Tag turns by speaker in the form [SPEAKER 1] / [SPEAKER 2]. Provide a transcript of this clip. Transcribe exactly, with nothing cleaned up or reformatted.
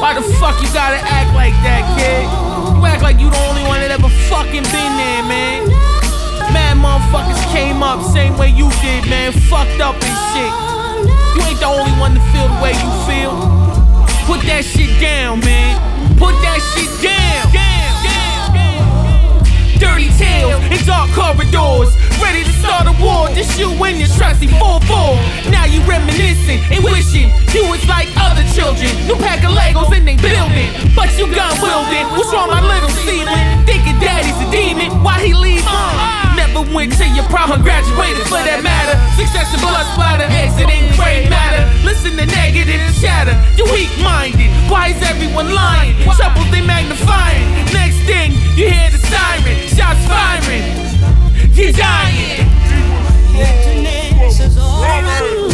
[SPEAKER 1] Why the fuck you gotta act like that, kid? You act like you the only one that ever fucking been there, man. Mad motherfuckers came up same way you did, man. Fucked up and shit. You ain't the only one to feel the way you feel. Put that shit down, man. Put that shit down. Dirty tales in dark corridors, ready to start a war. Just you and your trusty four four. Now you reminiscing and wishing you was like other children. New pack of Legos in they building, but you gun wielding. What's wrong, my little seedling? Thinking daddy's a demon, why he leave? Uh, never went to your prom or graduated for that matter. Success and blood splatter, exit ain't great matter. Listen to negative chatter, you weak-minded. Why is everyone lying? Trouble they magnifying. Next thing you hear the siren, shots firing. You're dying.
[SPEAKER 2] Emptiness is all around.